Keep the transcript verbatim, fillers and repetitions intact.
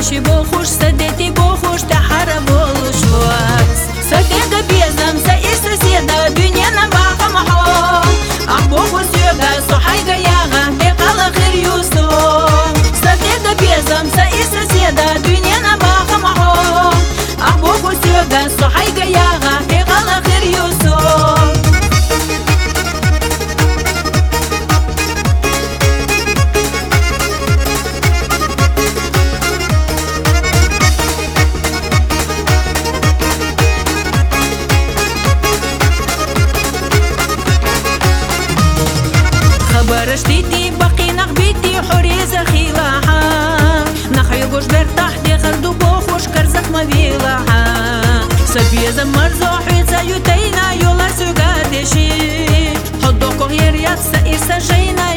și bohuș, să deti bohuș, te hara bolușoas. Să te găbiezăm, să ești să siedă, duniana baha maho. Ah bohuș yoga, so hai găiaga, te cala khir yuso. Să te găbiezăm, să ești să siedă, duniana baha maho. Ah bohuș yoga, so hai găiaga, te cala khir yuso. برشتيتي باقي نغبيتي حريزة خيلاها نخي قوش برتاح دي غردو بوخوش كرزق مبيلاها سبيزة مرزوحي زيوتينا يولا سوغادشي حدو كوغير يات سئر سجينا